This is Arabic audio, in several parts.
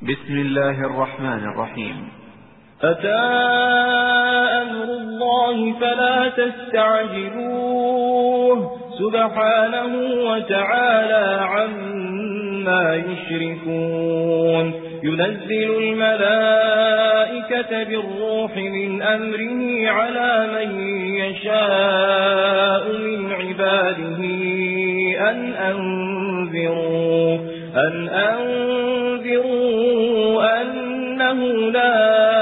بسم الله الرحمن الرحيم. أتى أمر الله فلا تستعجلوه سبحانه وتعالى عما يشركون. ينزل الملائكة بالروح من أمره على من يشاء من عباده أن أنذروا أنه لا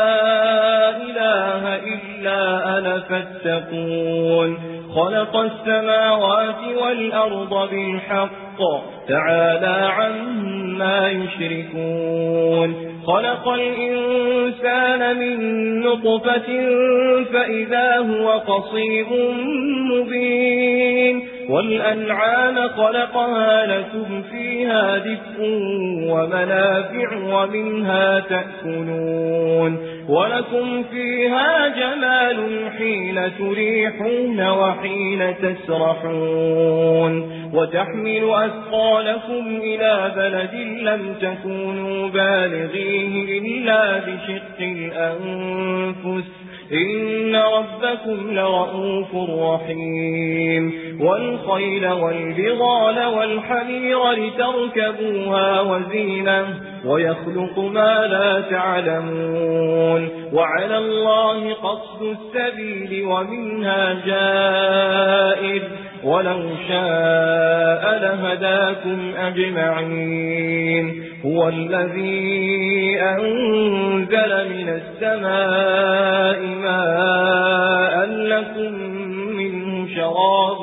إله إلا أنا فاتقون. خلق السماوات والأرض بالحق تعالى عما يشركون. خلق الإنسان من نطفة فإذا هو خصيم مبين. والأنعام خلقها لكم فيها دفء ومنافع ومنها تأكلون. ولكم فيها جمال حين تريحون وحين تسرحون. وتحمل أثقالكم إلى بلد لم تكونوا بالغيه إلا بشق الأنفس إن ربكم لرؤوف رحيم. والخيل والبغال والحمير لتركبوها وزينة ويخلق ما لا تعلمون. وعلى الله قصد السبيل ومنها جائر ولو شاء لهداكم أجمعين. هو الذي أنزل من السماء ماء لكم منه شراب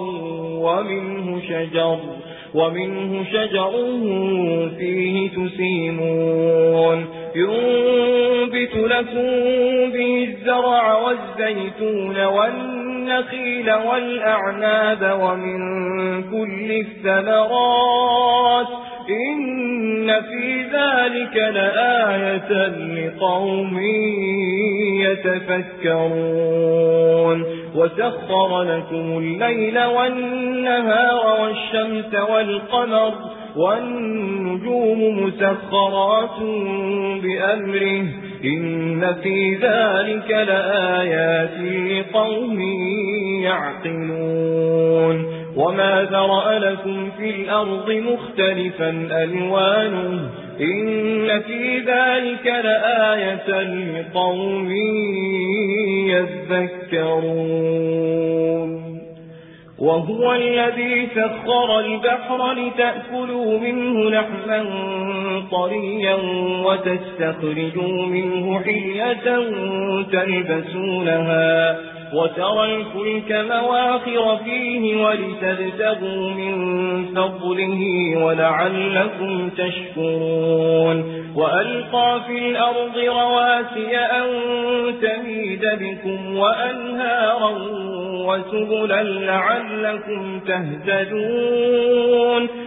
ومنه شجر فيه تسيمون. ينبت لكم به الزرع والزيتون والنخيل والأعناب ومن كل الثمرات إن في ذلك لآية لقوم يتفكرون. وسخر لكم الليل والنهار والشمس والقمر والنجوم مسخرات بأمره إن في ذلك لآيات لقوم يعقلون. وما ذرأ لكم في الأرض مختلفا ألوانه إن في ذلك لآية لقوم يذكرون. وهو الذي سخر البحر لتأكلوا منه لحما طريا وتستخرجوا منه حلية تلبسونها وترى الفلك مواخر فيه ولتبتغوا من فضله ولعلكم تشكرون. وألقى في الأرض رواسي أن تميد بكم وأنهارا وسبلا لعلكم تهتدون.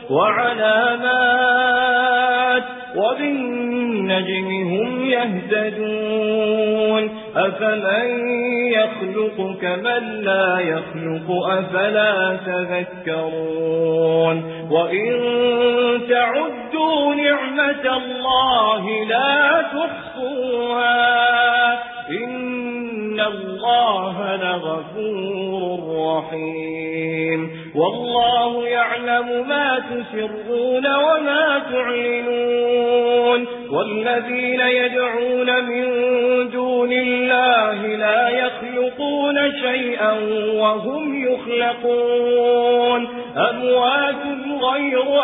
وعلامات وبالنجم هم يهتدون. أفمن يخلق كمن لا يخلق أفلا تذكرون. وإن تعدوا نعمة الله لا تحصوها إن الله لغفور رحيم. والله يعلم ما تسرون وما تعلنون. والذين يدعون من دون الله لا يخلقون شيئا وهم يخلقون. أموات غير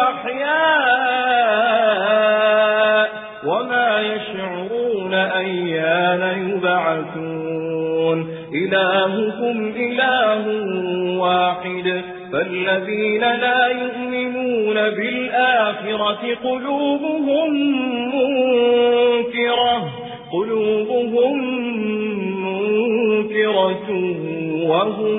أحياء وما يشعرون أيان يبعثون. إلهكم إله واحد فالذين لا يؤمنون بالآخرة قلوبهم منكرة وهم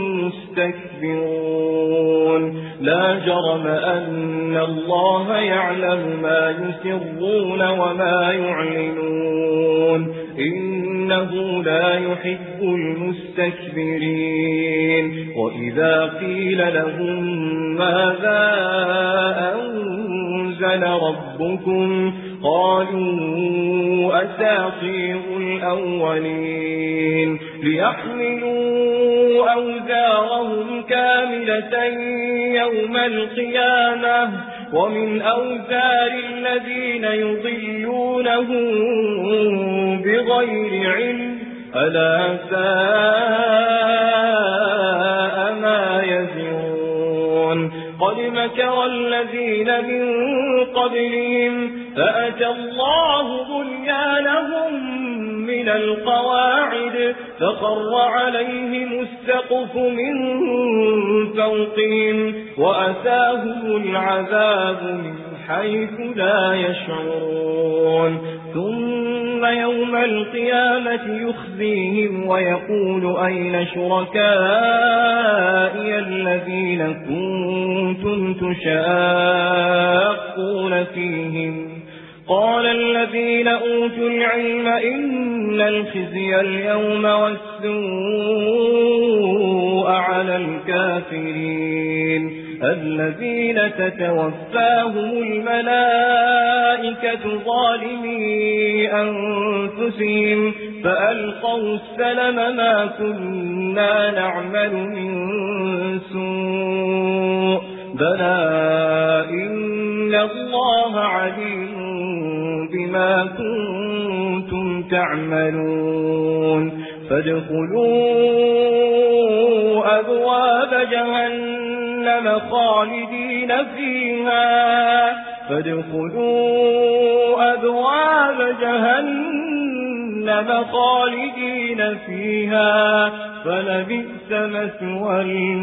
مستكبرون. لا جرم أن الله يعلم ما يسرون وما يعلنون إنه لا يحب المستكبرين. وإذا قيل لهم ماذا أنزل أنزل ربكم قالوا أساطير الأولين ليحملوا أوزارهم كاملة يوم القيامة ومن أوزار الذين يضلونهم بغير علم ألا ساء ما يزرون قد مكر الذين من قبلهم فأتى الله بنيانهم من القواعد فخر عليهم السقف من فوقهم وأتاهم العذاب من حيث لا يشعرون ثم يوم القيامة يخزيهم ويقول أين شركائي الذين كنتم تشاقون فيهم قال الذين أوتوا العلم إن الخزي اليوم والسوء على الكافرين الذين تتوفاهم الملائكة ظالمي أنفسهم فألقوا السلم ما كنا نعمل من سوء بلى إن الله عليم بما كنتم تعملون فادخلوا أبواب جهنم خالدين فيها فلبئس مثوى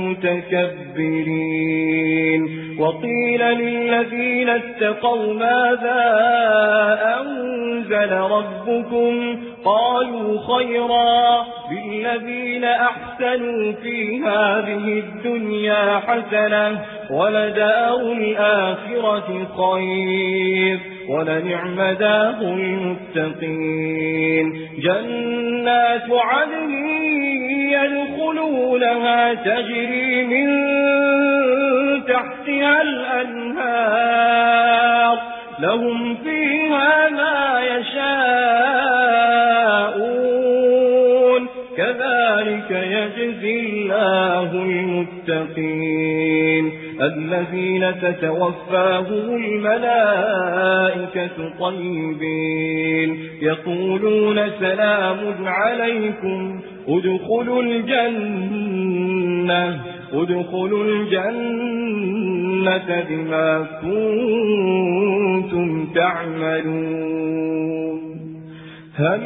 المتكبرين وقيل للذين اتقوا ماذا أنزل ربكم قالوا خيرا للذين أحسنوا في هذه الدنيا حسنة ولدار الآخرة خير ولنعم دار المتقين جنات عدن يدخلونها تجري من تحتها الأنهار لهم فيها ما يشاءون كذلك يجزي الله المتقين الذين تتوفاهم الملائكة طيبين يقولون سلام عليكم ادخلوا الجنة بما كنتم تعملون هل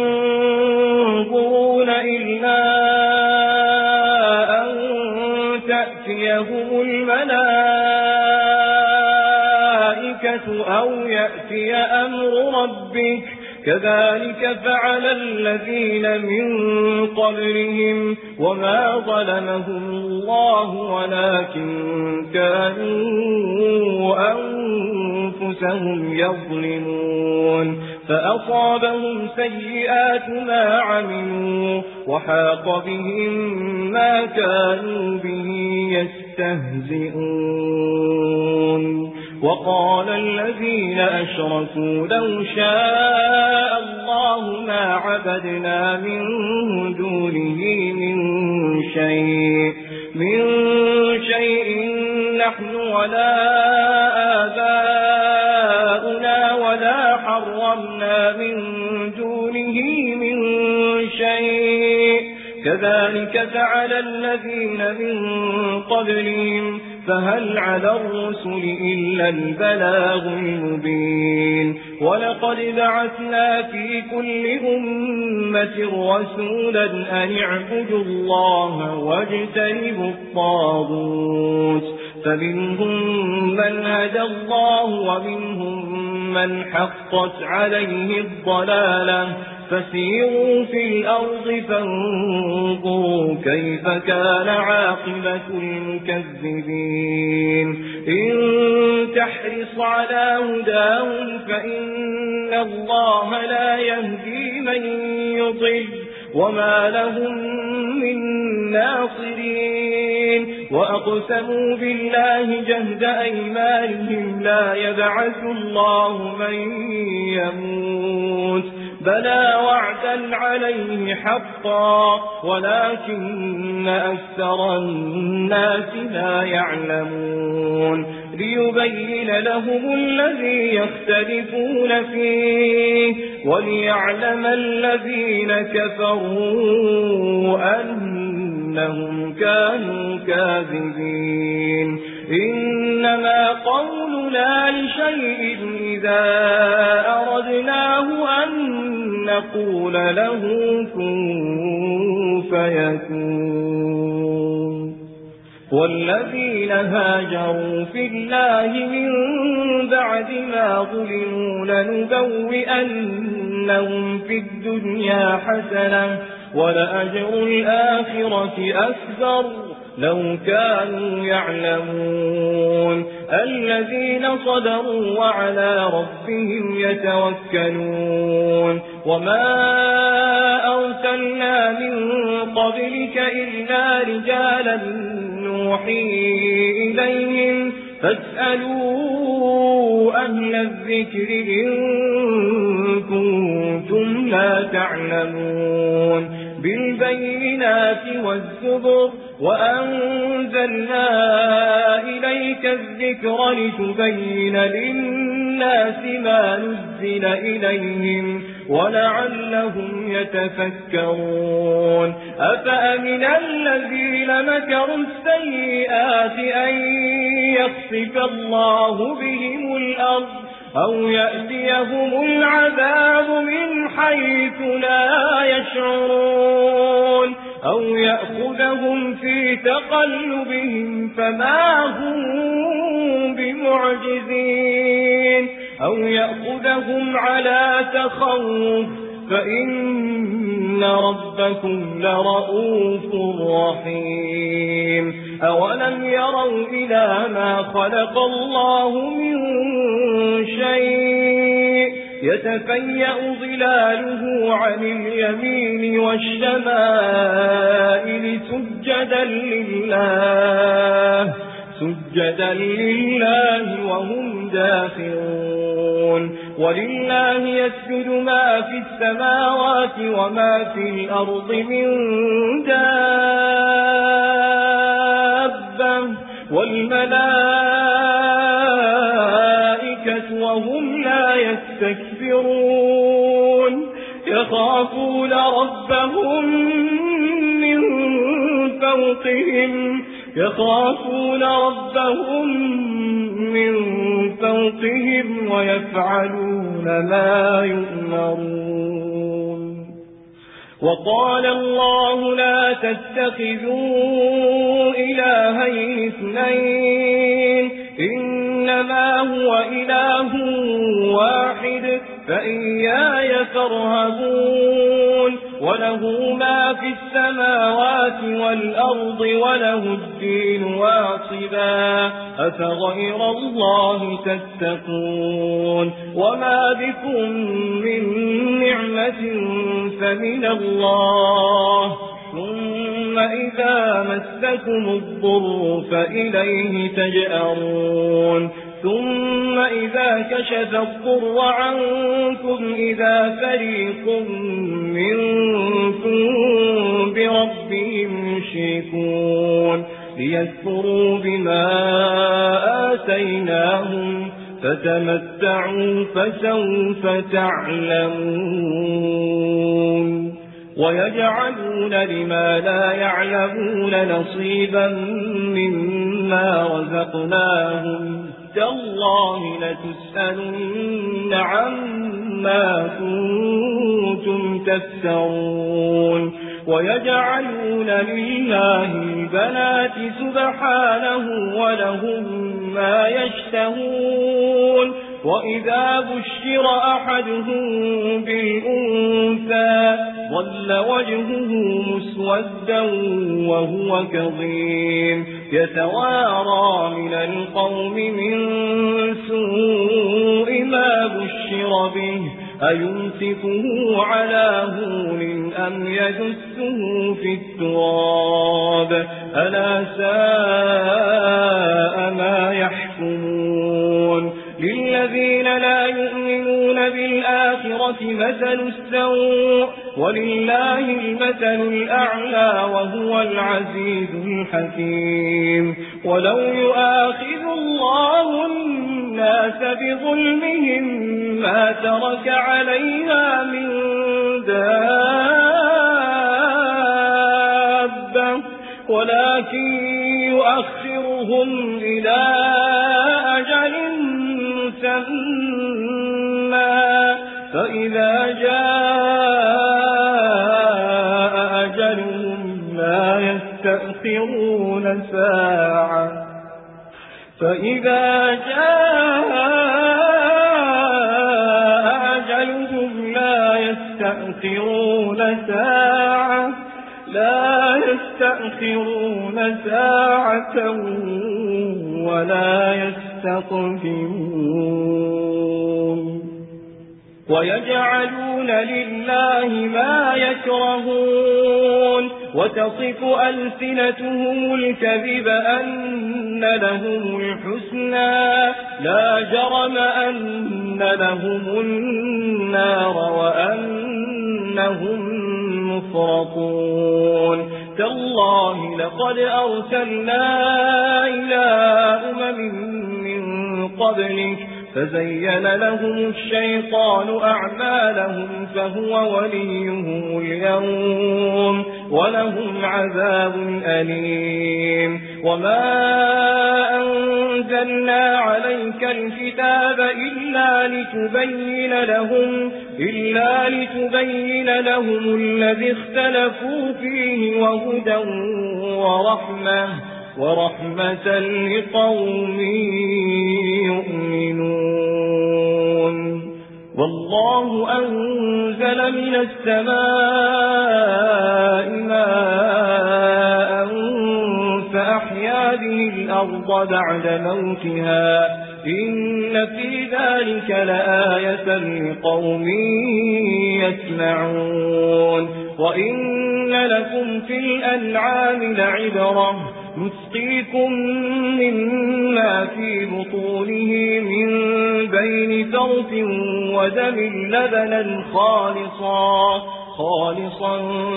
ينظرون إلا أن تأتيهم الملائكة أو يأتي أمر ربك كذلك فعل الذين من قبلهم وما ظلمهم الله ولكن كانوا أنفسهم يظلمون فأصابهم سيئات ما عملوا وحاق بهم ما كانوا به يستهزئون وقال الذين أشركوا لو شاء الله ما عبدنا من دونه من شيء نحن ولا آباؤنا ولا حرمنا من دونه من شيء كذلك فعل الذين من قبلهم فهل على الرسل إلا البلاغ المبين ولقد بعثنا في كل أمة رسولا أن اعبدوا الله واجتنبوا الطاغوت فمنهم من هدى الله ومنهم من حقت عليه الضلالة فسيروا في الأرض فانظروا كيف كان عاقبة المكذبين إن تحرص على هداهم فإن الله لا يهدي من يضل وما لهم من ناصرين وأقسموا بالله جهد أيمانهم لا يبعث الله من يموت بلى وعدا عليه حقا ولكن أكثر الناس لا يعلمون ليبين لهم الذي يختلفون فيه وليعلم الذين كفروا أنهم كانوا كاذبين إنما قولنا لشيء إذا أردناه أن نقول له كن فيكون والذين هاجروا في الله من بعد ما ظلموا لنبوئنهم في الدنيا حسنة ولأجر الآخرة أكبر لو كانوا يعلمون الذين صدروا وعلى ربهم يتوكلون وما أرسلنا من قبلك إلا رجالا نوحي إليهم فاسألوا أهل الذكر إن كنتم لا تعلمون بالبينات والزبر وأنزلنا إليك الذكر لتبين للناس ما نزل إليهم ولعلهم يتفكرون أفأمن الذين مكروا السيئات أن يخسف الله بهم الأرض أو يأتيهم العذاب من حيث لا يشعرون أو يأخذهم في تقلبهم فما هم بمعجزين أو يأخذهم على تخوف فإن ربكم لرؤوف رحيم أولم يروا إلى ما خلق الله من شيء يتفيأ ظلاله عن اليمين والشمائل سجدا لله وهم داخرون ولله يسجد ما في السماوات وما في الأرض من دابة والملائكة وهم لا يستكبرون يخافون ربهم من فوقهم ويفعلون ما يؤمرون وقال الله لا تتخذوا إلهين اثنين إنما هو إله واحد فإياي فارهبون وله ما في السماوات والأرض وله الدين واصبا أفغير الله تتقون وما بكم من نعمة فمن الله ثم إذا مسكم الضر فإليه تجأرون ثم إذا كشف الضر عنكم إذا فريق منكم بربهم يشركون ليكفروا بما آتيناهم فتمتعوا فسوف تعلمون ويجعلون لما لا يعلمون نصيبا مما رزقناهم تالله لتسألن عما كنتم تفترون ويجعلون لله البنات سبحانه ولهم ما يشتهون وإذا بشر أحدهم بالأنثى ظل وجهه مسودا وهو كظيم يتوارى من القوم من سوء ما بشر به أيمسكه على هون أم يدسه في التراب ألا ساء ما يحكمون للذين لا يؤمنون بالآخرة مثل السوء ولله المثل الأعلى وهو العزيز الحكيم ولو يؤاخذ الله الناس بظلمهم ما ترك عليها من دابة ولكن يؤخرهم إلى أجل مسمى فإذا جاء أجلهم لا يستأخرون ساعة فإذا جاء أجلهم لا يستأخرون ساعة ولا يستقدمون ويجعلون لله ما يكرهون وتصف ألسنتهم الكذب أن لهم الحسنى لا جرم أن لهم النار وأنهم مفرطون تالله لقد أرسلنا إلى من قبلك فزين لهم الشيطان أعمالهم فهو وليهم اليوم ولهم عذاب أليم وما أنزلنا عليك الكتاب إلا لتبين لهم الذي اختلفوا فيه وهدى ورحمة لقوم يؤمنون والله أنزل من السماء ماء فأحيا به الأرض بعد موتها إن في ذلك لآية لقوم يسمعون وإن لكم في الأنعام لعبرة نسقيكم مما في بطونه من بين فرث ودم لبنا خالصا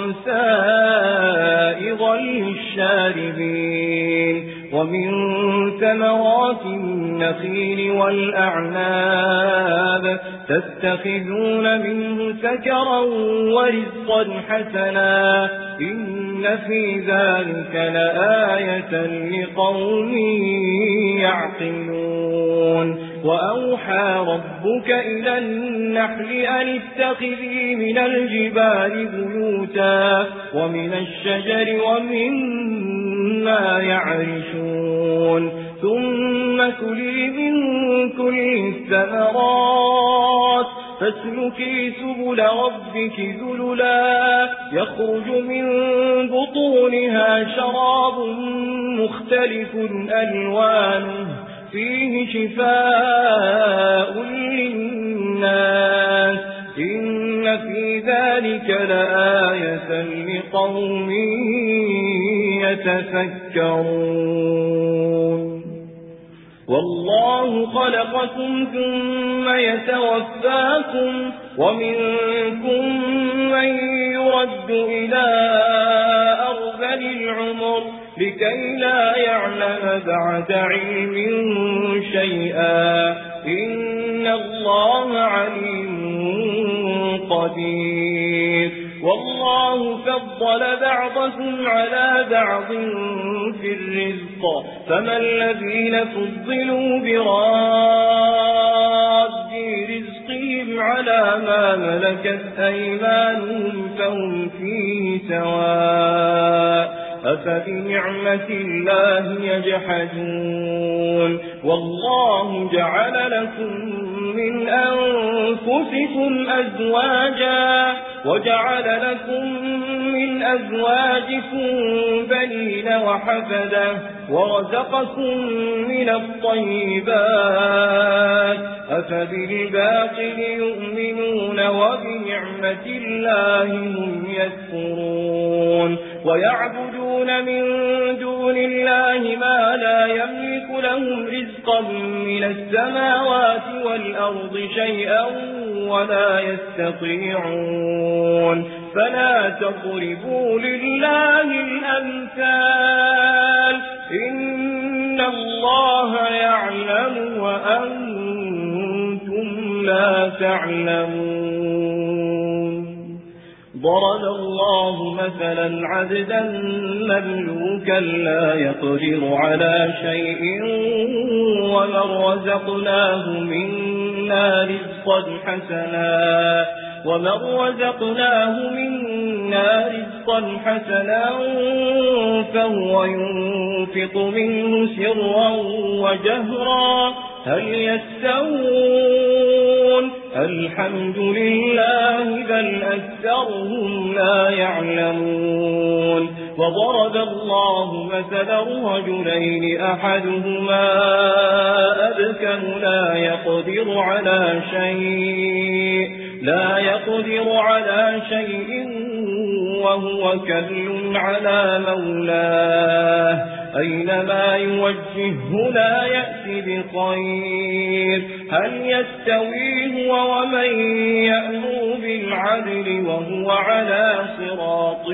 سائغا للشاربين ومن ثمرات النخيل والأعناب تتخذون منه سكرا ورزقا حسنا إن في ذلك لآية لقوم يعقلون وأوحى ربك إلى النحل أن اتخذي من الجبال بيوتا ومن الشجر ومما يعرشون ثم كلي من كل الثمرات فاسلكي سبل ربك ذللا يخرج من بطونها شراب مختلف ألوانه فيه شفاء للناس إن في ذلك لآية لقوم يتفكرون والله خلقكم ثم يتوفاكم ومنكم من يرد إلى أرذل العمر لكي لا يعلم بعد علم شيئا إن الله عليم قدير والله فضل بعضكم على بعض في الرزق فما الذين فضلوا براد رزقهم على ما ملكت أيمانهم فهم فيه سواء أفبنعمة الله يجحدون والله جعل لكم من أنفسكم أزواجا وجعل لكم من أزواجكم بنين وحفدة ورزقكم من الطيبات أفبالباطل يؤمنون وبنعمة الله هم يكفرون ويعبدون من دون الله ما لا يملك لهم رزقا من السماوات والأرض شيئا ولا يستطيعون فلا تضربوا لله الأمثال إن الله يعلم وأنتم لا تعلمون ضرب الله مثلا عبدا مملوكا لا يقدر على شيء ومن رزقناه منا رزقا حسنا فهو ينفق منه سرا وجهرا هل يستوون الحمد لله بل أكثرهم لا يعلمون وضرب الله مثلا رجلين أحدهما أبكم لا يقدر على شيء وهو كل على مولاه أينما يوجهه لا يأتي بخير هل يستوي هو ومن يأمر بالعدل وهو على صراط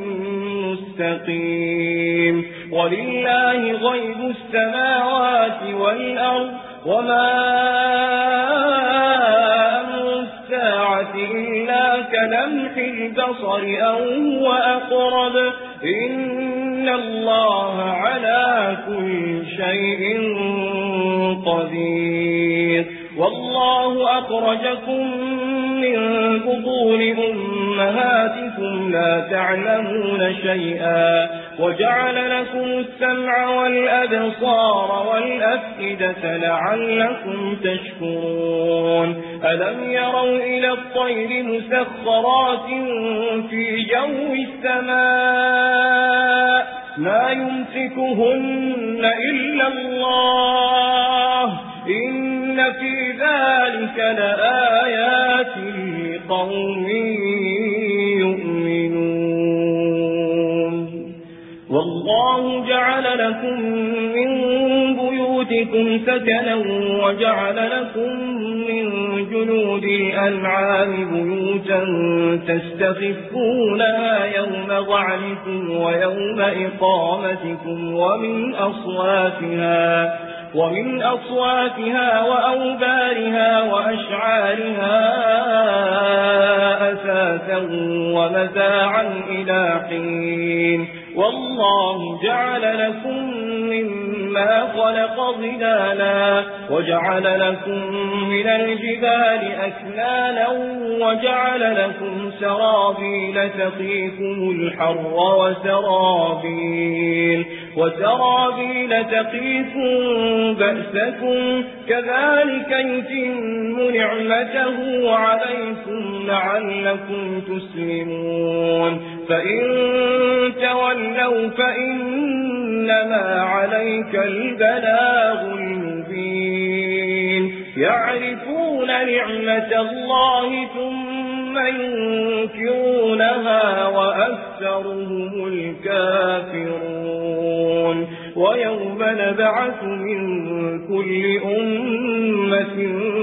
مستقيم ولله غيب السماوات والأرض وما أمر الساعة إلا كلمح البصر أو هو أقرب إن الله على كل شيء قدير والله أخرجكم من بطون أمهاتكم لا تعلمون شيئا وجعل لكم السمع والأبصار والأفئدة لعلكم تشكرون ألم يروا إلى الطير مسخرات في جو السماء ما يمسكهن إلا الله إن في ذلك لآيات لقوم يؤمنون والله جعل لكم من بيوتكم سكنا وجعل لكم من جلود الأنعام بيوتا تستخفونها يوم ظعنكم ويوم إقامتكم ومن أصواتها وأوبارها وأشعارها أثاثا ومتاعا إلى حين والله جعل لكم مما خلق ظلالا وجعل لكم من الجبال أكنانا وجعل لكم سرابيل تقيكم الحر وسرابيل تقيكم بأسكم كذلك يتم نعمته عليكم لعلكم تسلمون فإن تولوا فإنما عليك البلاغ المبين يعرفون نعمة الله ثم ينكرونها وأكثرهم الكافرون ويوم نبعث من كل أمة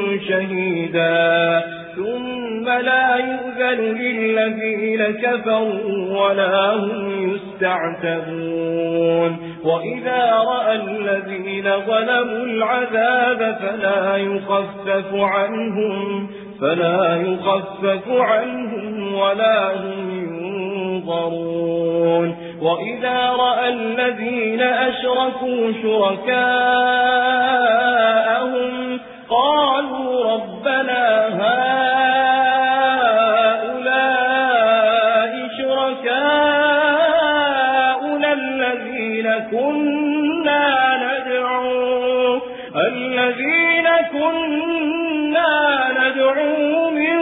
شهيدا ثم لا يؤذن للذين كفروا ولا هم يستعتبون وإذا رأى الذين ظلموا العذاب فلا يخفف عنهم ولا هم ينظرون وإذا رأى الذين أشركوا شركاءهم قالوا ربنا هؤلاء شركاؤنا الذين كنا ندعو من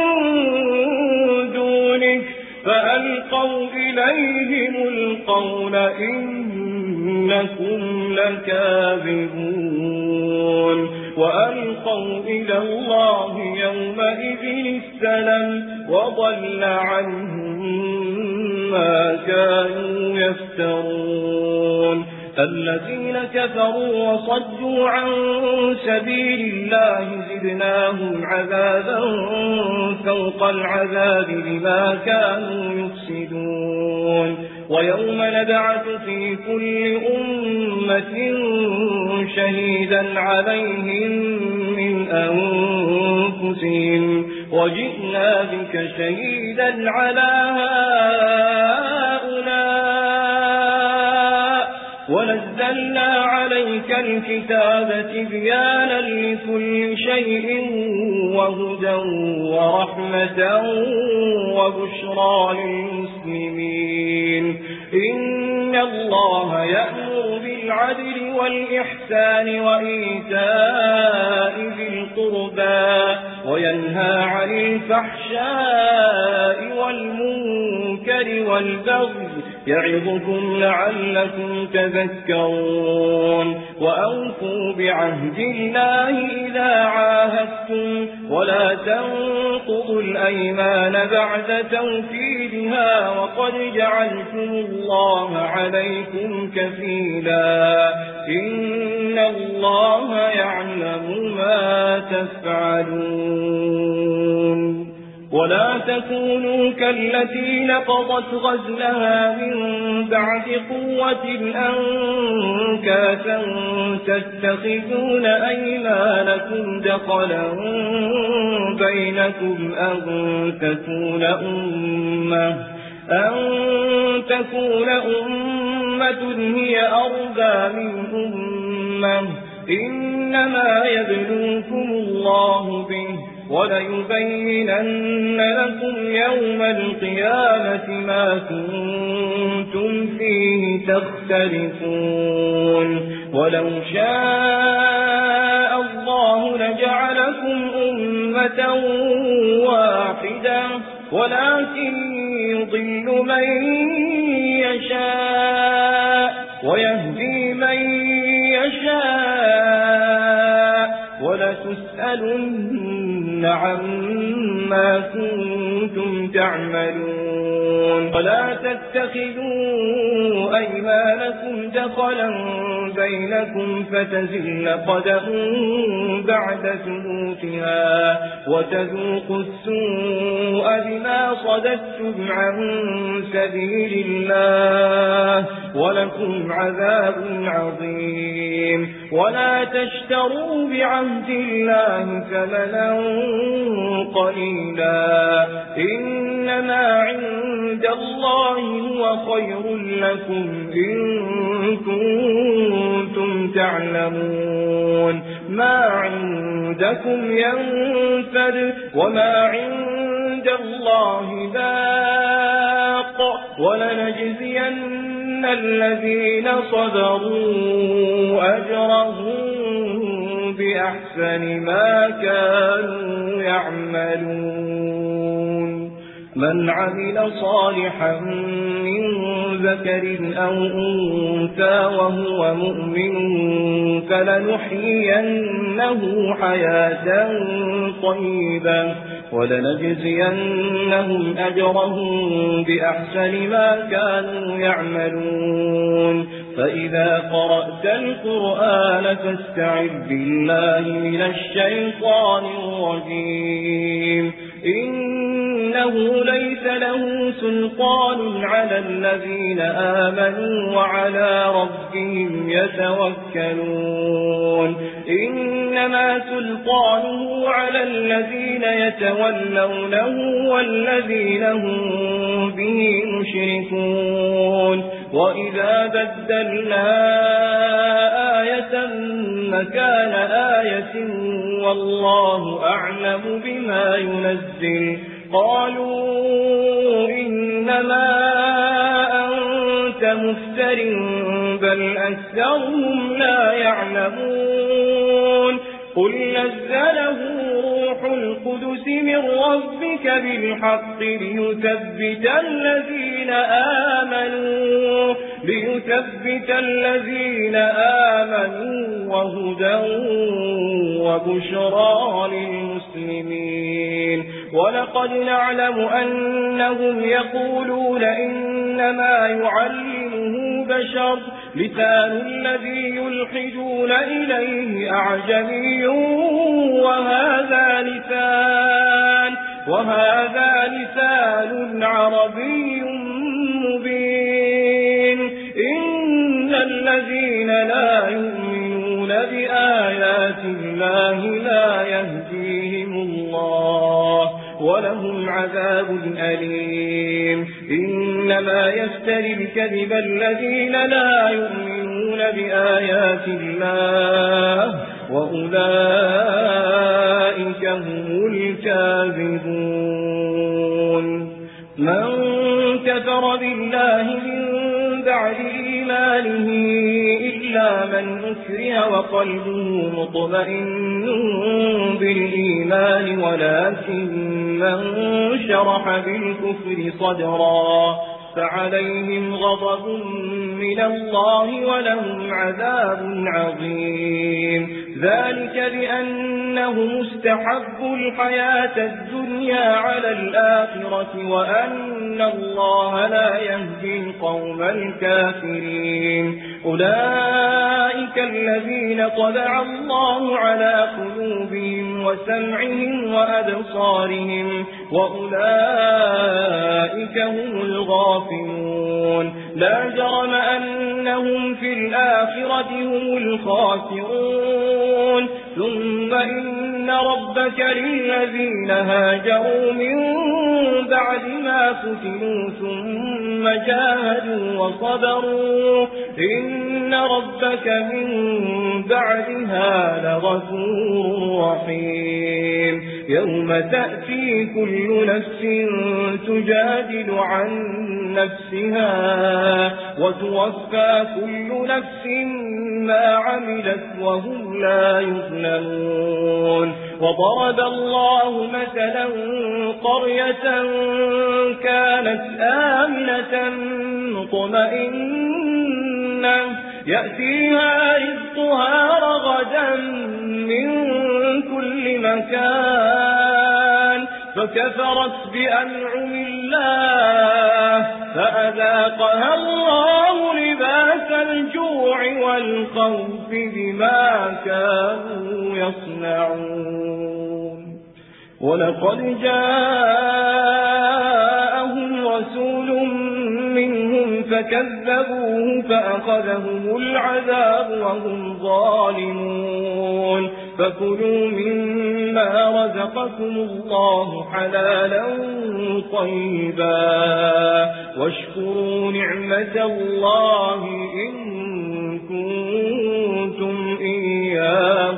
دونك فألقوا إليهم القول إنكم لكاذبون وألقوا إلى الله يوم يومئذ السلم وضل عنهم ما كانوا يفترون الذين كفروا وصدوا عن سبيل الله زدناهم عذابا فوق العذاب بما كانوا يفسدون ويوم نبعث في كل أمة شهيدا عليهم من أنفسهم وجئنا بك شهيدا على هؤلاء ونزلنا عليك الكتاب تبيانا لكل شيء وهدى ورحمة وبشرى للمسلمين إن الله يأمر بالعدل والإحسان وإيتاء ذي القربى وينهى عن الفحشاء والمنكر والبغي يعظكم لعلكم تذكرون وأوفوا بعهد الله إذا عاهدتم ولا تنقضوا الأيمان بعد توكيدها وقد جعلتم الله عليكم كفيلا إن الله يعلم ما تفعلون ولا تكونوا كالتي نقضت غزلها من بعد قوة أنكاثا تتخذون أيمانكم دخلا بينكم أن تكون أمة هي أربى من أمة إنما يبلوكم الله به وليبينن لكم يوم القيامة ما كنتم فيه تختلفون ولو شاء الله لجعلكم أمة واحدة ولكن يضل من يشاء ويهدي من يشاء ولتسألن عما كنتم تعملون ولا تتخذوا أيمانكم دخلا بينكم فتزل قدم بعد ثبوتها وتذوقوا السوء بما صددتم عن سبيل الله ولكم عذاب عظيم ولا تشتروا بعهد الله ثمنا قليلا إنما عند الله هو خير لكم إن كنتم تعلمون ما عندكم ينفد وما عند الله باق ولنجزين الذين صبروا أجرهم بأحسن ما كانوا يعملون من عمل صالحا من ذكر أو أنثى وهو مؤمن فلنحيينه حياة طيبة ولنجزينهم أجرهم بأحسن ما كانوا يعملون فإذا قرأت القرآن فاستعذ بالله من الشيطان الرجيم إنه ليس له سلطان على الذين آمنوا وعلى ربهم يتوكلون إنما سلطانه على الذين يتولونه والذين هم به مشركون وإذا بدلنا آية مكان آية والله أعلم بما ينزل قالوا إنما أنت مفتر بل أكثرهم لا يعلمون قل نزله روح الروح القدس من ربك بالحق ليثبت الذين آمنوا وهدى وبشرى للمسلمين. ولقد نعلم أنهم يقولون إنما يعلمه بشر لسان الذي يلحدون إليه أعجمي وهذا لسان عربي مبين. إن الذين لا يؤمنون بآيات الله لا يهديهم الله ولهم عذاب أليم. إنما يفتري الكذب الذين لا يؤمنون بآيات الله وأولئك هم الكاذبون. من كفر بالله من بعد إيمانه إلا من أكره وقلبه مطمئن بالإيمان ولكن من شرح بالكفر صدرا فعليهم غضب من الله ولهم عذاب عظيم. ذلك بأنهم استحبوا الحياة الدنيا على الآخرة وأن الله لا يهدي القوم الكافرين. أولئك الذين طبع الله على قلوبهم وسمعهم وأبصارهم وأولئك هم الغافلون. لا جرم أنهم في الآخرة هم الخاسرون. ثم إن ربك للذين هاجروا من بعد ما فتنوا ثم جاهدوا وصبروا إن ربك من بعدها لغفور رحيم. يوم تأتي كل نفس تجادل عن نفسها وتوفى كل نفس ما عملت وهم لا يظلمون. وضرب الله مثلا قرية كانت آمنة مطمئنة يأتيها رزقها رغدا من كل مكان فكفرت بأنعم الله فأذاقها الله لباس الجوع والخوف بما كانوا يصنعون. ولقد جاءهم رسول منهم فكذبوه فأخذهم العذاب وهم ظالمون. فكلوا مما رزقكم الله حلالا طيبا واشكروا نعمة الله إن كنتم إياه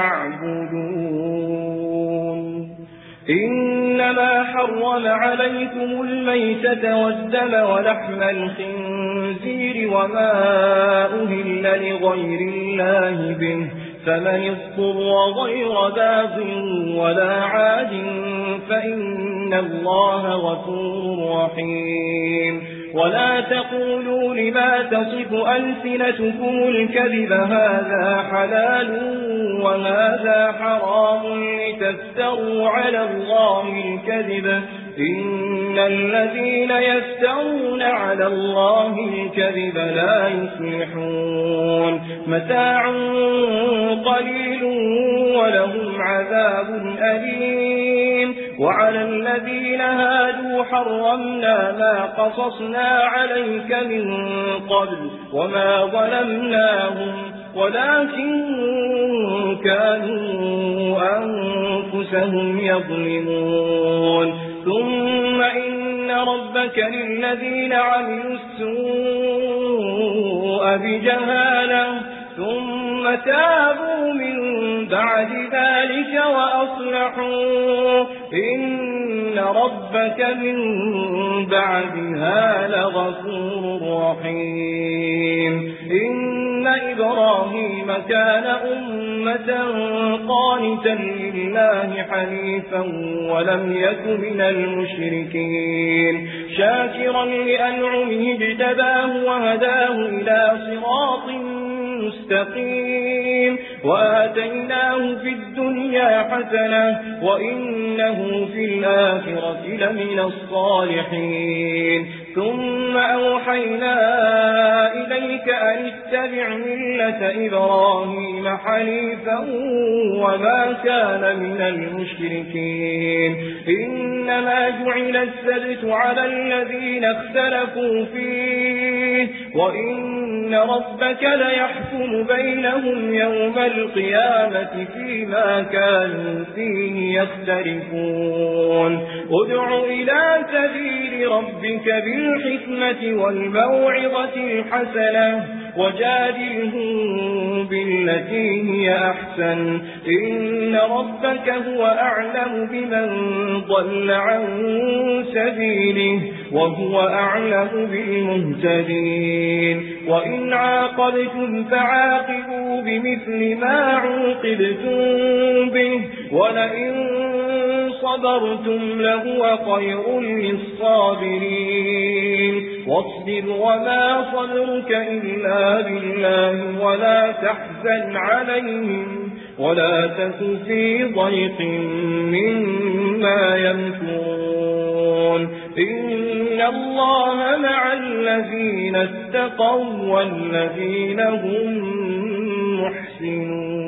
تعبدون. إنما حرم عليكم الميتة والدم ولحم الخنزير وما أهل لغير الله به فمن اضطر غير باغ ولا عاد فإن الله غفور رحيم. ولا تقولوا لما تصف ألسنتكم الكذب هذا حلال وهذا حرام لتفتروا على الله الكذب إن الذين يفترون على الله الكذب لا يفلحون. متاع قليل ولهم عذاب أليم. وعلى الذين هادوا حرمنا ما قصصنا عليك من قبل وما ظلمناهم ولكن كانوا أنفسهم يظلمون. ثم إن ربك للذين عملوا السوء بجهالة ثم تابوا من بعد ذلك وأصلحوا إن وإن ربك من بعدها لغفور رحيم إن إبراهيم كان أمة قانتا لله حنيفا ولم يك من المشركين شاكرا لأنعمه اجتباه وهداه إلى صراط مستقيم وآتيناه في الدنيا حسنة وإنه في الآخرة لمن الصالحين ثم أوحينا إليك أن اتبع ملة إبراهيم حنيفا وما كان من المشركين إنما جعل السبت على الذين اختلفوا فيه وإن ربك ليحكم بينهم يوم القيامة فيما كانوا فيه يختلفون ادع إلى سبيل ربك بالحكمة والموعظة الحسنة وجادلهم بالتي هي أحسن إن ربك هو أعلم بمن ضل عن سبيله وهو أعلم بالمهتدين وإن عاقبتم فعاقبوا بمثل ما عوقبتم به ولئن صبرتم لهو خير للصابرين واصبر وما صبرك إلا بالله ولا تحزن عليهم ولا تك في ضيق مما يمكرون إن الله مع الذين اتقوا والذين هم محسنون